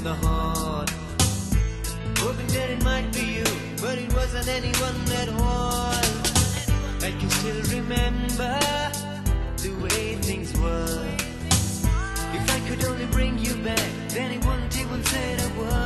the heart. Hoping that it might be you, but it wasn't anyone at all. I can still remember the way things were. If I could only bring you back, then it wouldn't even say a word.